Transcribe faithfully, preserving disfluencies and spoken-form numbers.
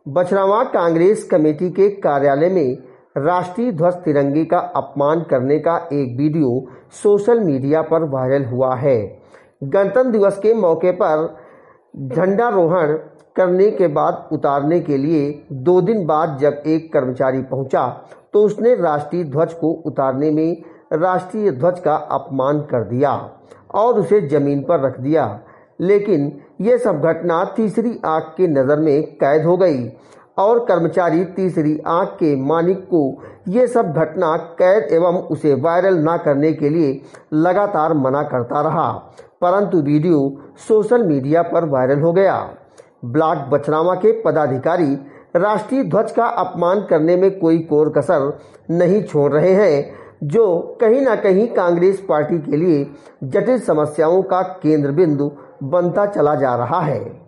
Bachhrawan Congress committee के कार्यालय में राष्ट्रीय ध्वज तिरंगे का अपमान करने का एक वीडियो सोशल मीडिया पर वायरल हुआ है। गणतंत्र दिवस के मौके पर झंडारोहण करने के बाद उतारने के लिए दो दिन बाद जब एक कर्मचारी पहुंचा तो उसने राष्ट्रीय ध्वज को उतारने में राष्ट्रीय ध्वज का अपमान कर दिया और उसे जमीन पर रख दिया। लेकिन यह सब घटना तीसरी आंख की नज़र में कैद हो गई और कर्मचारी तीसरी आंख के मालिक को यह सब घटना कैद एवं उसे वायरल न करने के लिए लगातार मना करता रहा, परंतु वीडियो सोशल मीडिया पर वायरल हो गया। ब्लॉक बछरावा के पदाधिकारी राष्ट्रीय ध्वज का अपमान करने में कोई कोर कसर नहीं छोड़ रहे हैं, जो कहीं ना कहीं कांग्रेस पार्टी के लिए जटिल समस्याओं का केंद्र बिंदु बनता चला जा रहा है।